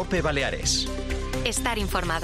COPE Baleares. Estar informado.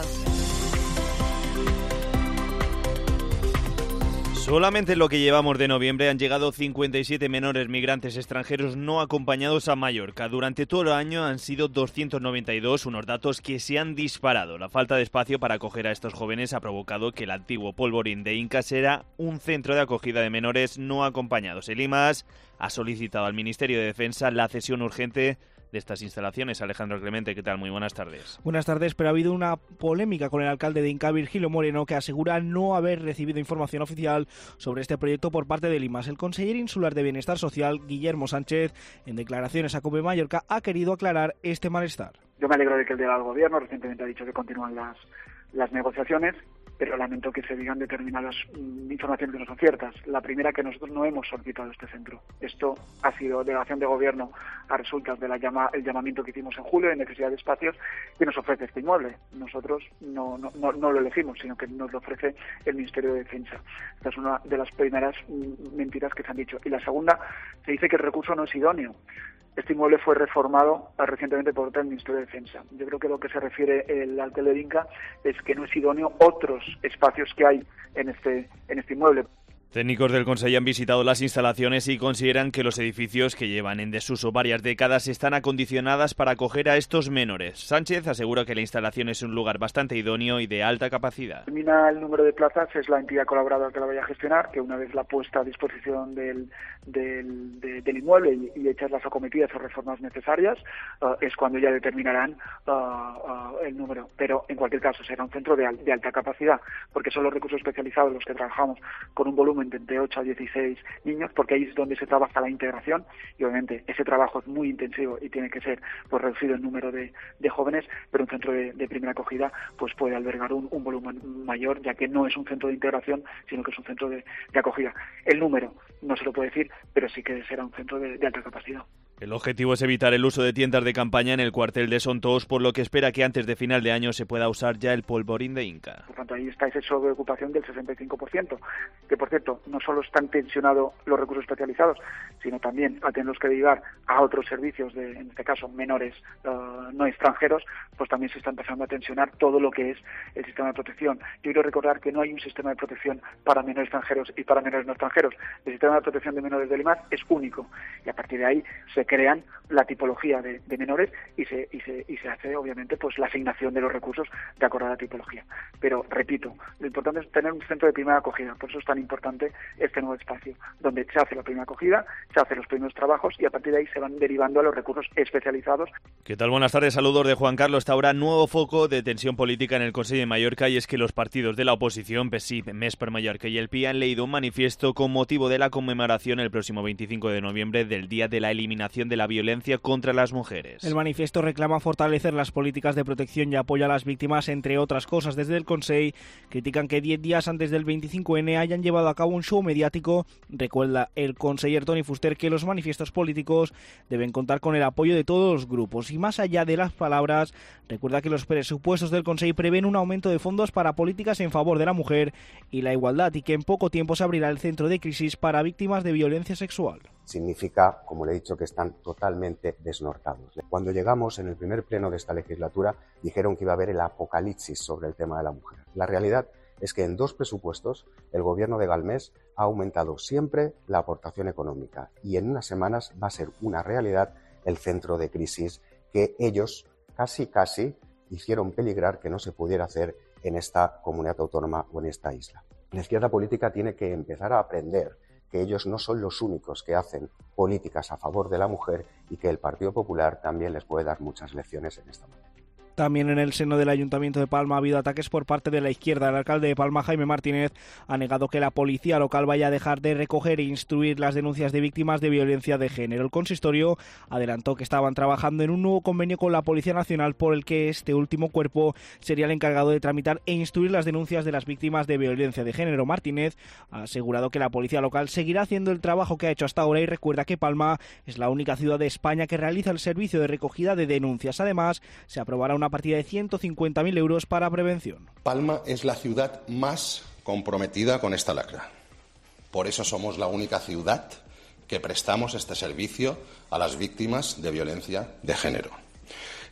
Solamente en lo que llevamos de noviembre han llegado 57 menores migrantes extranjeros no acompañados a Mallorca. Durante todo el año han sido 292, unos datos que se han disparado. La falta de espacio para acoger a estos jóvenes ha provocado que el antiguo polvorín de Inca será un centro de acogida de menores no acompañados. El IMAS ha solicitado al Ministerio de Defensa la cesión urgente de estas instalaciones. Alejandro Clemente, ¿qué tal? Muy buenas tardes. Buenas tardes, pero ha habido una polémica con el alcalde de Inca, Virgilio Moreno, que asegura no haber recibido información oficial sobre este proyecto por parte del IMAS. El conseller insular de Bienestar Social, Guillermo Sánchez, en declaraciones a COPE Mallorca, ha querido aclarar este malestar. Yo me alegro de que el delegado del Gobierno recientemente ha dicho que continúan las negociaciones, pero lamento que se digan determinadas informaciones que no son ciertas. La primera, que nosotros no hemos solicitado este centro. Esto ha sido delegación de Gobierno a resultas del llamamiento que hicimos en julio de necesidad de espacios que nos ofrece este inmueble. Nosotros no lo elegimos, sino que nos lo ofrece el Ministerio de Defensa. Esta es una de las primeras mentiras que se han dicho. Y la segunda, se dice que el recurso no es idóneo. Este inmueble fue reformado recientemente por el Ministerio de Defensa. Yo creo que lo que se refiere el alcalde de Inca es que no es idóneo otros espacios que hay en este inmueble. Técnicos del Consell han visitado las instalaciones y consideran que los edificios, que llevan en desuso varias décadas, están acondicionadas para acoger a estos menores. Sánchez asegura que la instalación es un lugar bastante idóneo y de alta capacidad. Termina el número de plazas, es la entidad colaboradora que la vaya a gestionar, que una vez la puesta a disposición del inmueble y hechas las acometidas o reformas necesarias, es cuando ya determinarán el número. Pero en cualquier caso será un centro de alta capacidad, porque son los recursos especializados los que trabajamos con un volumen de 8 a 16 niños, porque ahí es donde se trabaja la integración y obviamente ese trabajo es muy intensivo y tiene que ser pues reducido el número de jóvenes, pero un centro de primera acogida pues puede albergar un volumen mayor, ya que no es un centro de integración, sino que es un centro de acogida. El número no se lo puede decir, pero sí que será un centro de alta capacidad. El objetivo es evitar el uso de tiendas de campaña en el cuartel de Sontós, por lo que espera que antes de final de año se pueda usar ya el polvorín de Inca. Por tanto, ahí está ese sobreocupación del 65%, que por cierto, no solo están tensionados los recursos especializados, sino también al tenerlos que derivar a otros servicios, en este caso menores no extranjeros, pues también se está empezando a tensionar todo lo que es el sistema de protección. Yo quiero recordar que no hay un sistema de protección para menores extranjeros y para menores no extranjeros. El sistema de protección de menores del IMAS es único y a partir de ahí se crean la tipología de menores y se hace obviamente pues la asignación de los recursos de acuerdo a la tipología. Pero repito, lo importante es tener un centro de primera acogida, por eso es tan importante este nuevo espacio, donde se hace la primera acogida, se hacen los primeros trabajos y a partir de ahí se van derivando a los recursos especializados. ¿Qué tal? Buenas tardes, saludos de Juan Carlos. Hasta ahora nuevo foco de tensión política en el Consell de Mallorca, y es que los partidos de la oposición, PSIB, Més per Mallorca y el PI, han leído un manifiesto con motivo de la conmemoración el próximo 25 de noviembre del Día de la Eliminación de la Violencia contra las Mujeres. El manifiesto reclama fortalecer las políticas de protección y apoyo a las víctimas, entre otras cosas. Desde el Consell critican que 10 días antes del 25N hayan llevado a cabo un show mediático. Recuerda el conseller Toni Fuster que los manifiestos políticos deben contar con el apoyo de todos los grupos. Y más allá de las palabras, recuerda que los presupuestos del Consell prevén un aumento de fondos para políticas en favor de la mujer y la igualdad, y que en poco tiempo se abrirá el centro de crisis para víctimas de violencia sexual. Significa, como le he dicho, que están totalmente desnortados. Cuando llegamos en el primer pleno de esta legislatura, dijeron que iba a haber el apocalipsis sobre el tema de la mujer. La realidad es que en 2 presupuestos el gobierno de Galmés ha aumentado siempre la aportación económica y en unas semanas va a ser una realidad el centro de crisis que ellos casi hicieron peligrar que no se pudiera hacer en esta comunidad autónoma o en esta isla. La izquierda política tiene que empezar a aprender que ellos no son los únicos que hacen políticas a favor de la mujer y que el Partido Popular también les puede dar muchas lecciones en esta materia. También en el seno del Ayuntamiento de Palma ha habido ataques por parte de la izquierda. El alcalde de Palma, Jaime Martínez, ha negado que la policía local vaya a dejar de recoger e instruir las denuncias de víctimas de violencia de género. El consistorio adelantó que estaban trabajando en un nuevo convenio con la Policía Nacional, por el que este último cuerpo sería el encargado de tramitar e instruir las denuncias de las víctimas de violencia de género. Martínez ha asegurado que la policía local seguirá haciendo el trabajo que ha hecho hasta ahora y recuerda que Palma es la única ciudad de España que realiza el servicio de recogida de denuncias. Además, se aprobará una partida de 150.000 euros para prevención. Palma es la ciudad más comprometida con esta lacra. Por eso somos la única ciudad que prestamos este servicio a las víctimas de violencia de género.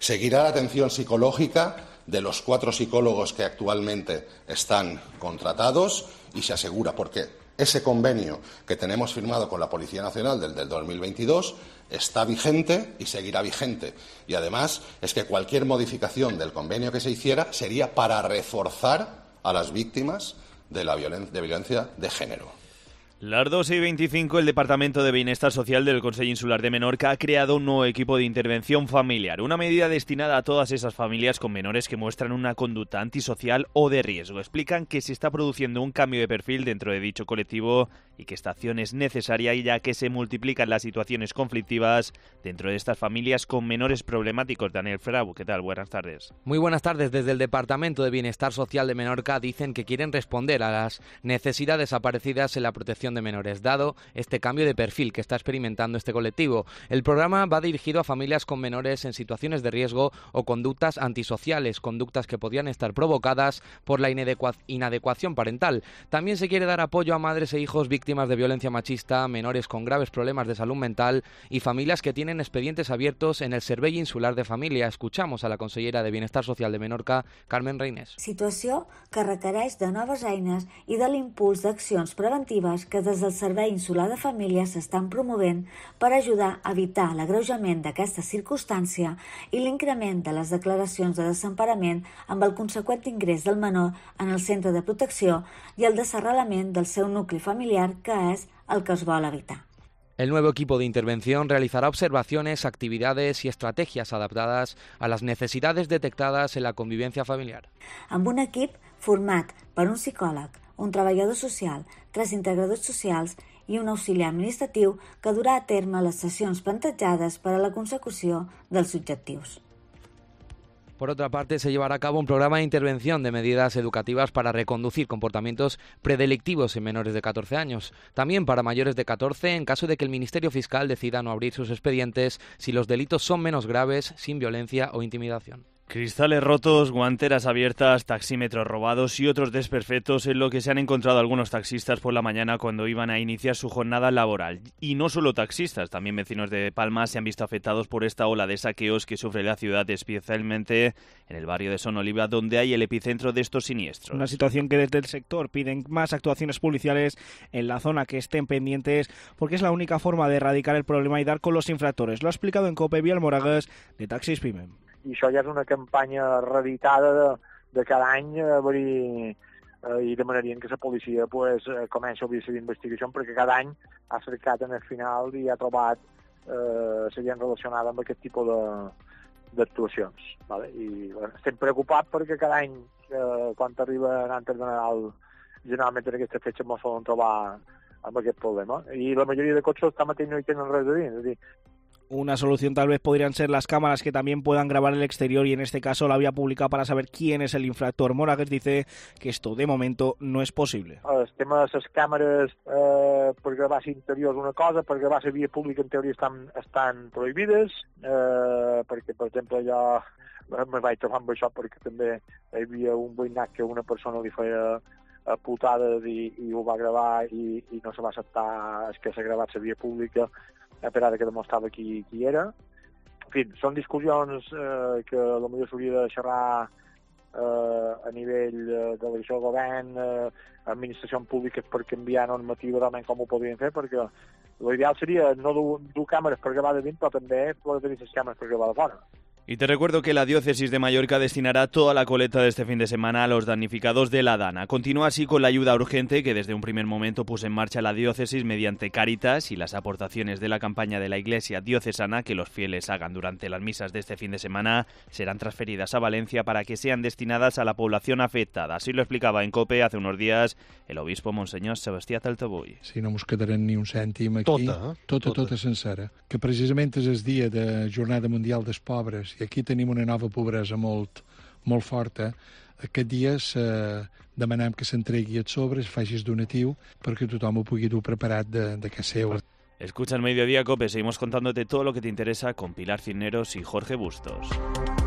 Seguirá la atención psicológica de los 4 psicólogos que actualmente están contratados y se asegura, porque ese convenio que tenemos firmado con la Policía Nacional del 2022 está vigente y seguirá vigente. Y además es que cualquier modificación del convenio que se hiciera sería para reforzar a las víctimas de violencia de género. Las 2:25, el Departamento de Bienestar Social del Consell Insular de Menorca ha creado un nuevo equipo de intervención familiar, una medida destinada a todas esas familias con menores que muestran una conducta antisocial o de riesgo. Explican que se está produciendo un cambio de perfil dentro de dicho colectivo y que esta acción es necesaria ya que se multiplican las situaciones conflictivas dentro de estas familias con menores problemáticos. Daniel Frau, ¿qué tal? Buenas tardes. Muy buenas tardes. Desde el Departamento de Bienestar Social de Menorca dicen que quieren responder a las necesidades aparecidas en la protección de menores, dado este cambio de perfil que está experimentando este colectivo. El programa va dirigido a familias con menores en situaciones de riesgo o conductas antisociales, conductas que podrían estar provocadas por la inadecuación parental. También se quiere dar apoyo a madres e hijos víctimas de violencia machista, menores con graves problemas de salud mental y familias que tienen expedientes abiertos en el Servei Insular de Família. Escuchamos a la consellera de Bienestar Social de Menorca, Carmen Reynés. Situació que requereix de noves eines i de l'impuls d'accions preventives que des del Servei Insular de Família s'estan promovent per ajudar a evitar l'agreujament d'aquesta circumstància i l'increment de les declaracions de desemparament amb el conseqüent ingrés del menor en el centre de protecció i el desarrelament del seu nucli familiar, que és el que es vol evitar. El nuevo equipo de intervención realizará observaciones, actividades y estrategias adaptadas a las necesidades detectadas en la convivencia familiar. Amb un equip format per un psicòleg, un treballador social, 3 integradors socials i un auxiliar administratiu que durà a terme les sessions plantejades per a la consecució dels objectius. Por otra parte, se llevará a cabo un programa de intervención de medidas educativas para reconducir comportamientos predelictivos en menores de 14 años. También para mayores de 14, en caso de que el Ministerio Fiscal decida no abrir sus expedientes si los delitos son menos graves, sin violencia o intimidación. Cristales rotos, guanteras abiertas, taxímetros robados y otros desperfectos es lo que se han encontrado algunos taxistas por la mañana cuando iban a iniciar su jornada laboral. Y no solo taxistas, también vecinos de Palma se han visto afectados por esta ola de saqueos que sufre la ciudad, especialmente en el barrio de Sonoliva, donde hay el epicentro de estos siniestros. Una situación que desde el sector piden más actuaciones policiales en la zona, que estén pendientes, porque es la única forma de erradicar el problema y dar con los infractores. Lo ha explicado en COPE Biel Moragues, de Taxis Pimem. I això ja és una campanya reeditada de cada any i demanarien que la policia comenci a obrir la investigació, perquè cada any ha cercat en el final i ha trobat la gent relacionada amb aquest tipus d'actuacions. Vale? I estem preocupats perquè cada any, quan arriba l'antes de Nadal, generalment en aquesta fetge ens solen trobar amb aquest problema. I la majoria de cotxes tanmateix no hi tenen res a dir. És a dir, una solución tal vez podrían ser las cámaras que también puedan grabar el exterior y en este caso la vía pública para saber quién es el infractor. Moragues dice que esto de momento no es posible. El tema de les càmeres per gravar l'interior és una cosa, per gravar la via pública en teoria estan prohibides, perquè per exemple jo me vaig trobar amb això perquè també hi havia un veïnat que una persona li feia putades i ho va gravar i no se va acceptar que s'ha gravat la via pública per ara que demostrava qui era. En fi, són discussions que potser s'hauria de xerrar a nivell de l'acció del govern, administracions públiques per canviar normativa realment com ho podrien fer, perquè l'ideal seria no dur càmeres per gravar de dins, però també poder tenir les càmeres per gravar de fora. Y te recuerdo que la diócesis de Mallorca destinará toda la colecta de este fin de semana a los damnificados de la Dana. Continúa así con la ayuda urgente que desde un primer momento puso en marcha la diócesis mediante Cáritas y las aportaciones de la campaña de la Iglesia diocesana que los fieles hagan durante las misas de este fin de semana serán transferidas a Valencia para que sean destinadas a la población afectada. Así lo explicaba en COPE hace unos días el obispo Monseñor Sebastià Taltabull. Si no ens quedarem ni un cèntim aquí, tota sencera, que precisament és el dia de Jornada Mundial dels Pobres i aquí tenim una nova pobresa molt forta. Aquest dia demanem que s'entregui el sobre, es faci el donatiu perquè tothom ho pugui dur preparat de casa seva. Escucha el Mediodía COPE, seguimos contándote todo lo que te interesa con Pilar Cisneros y Jorge Bustos.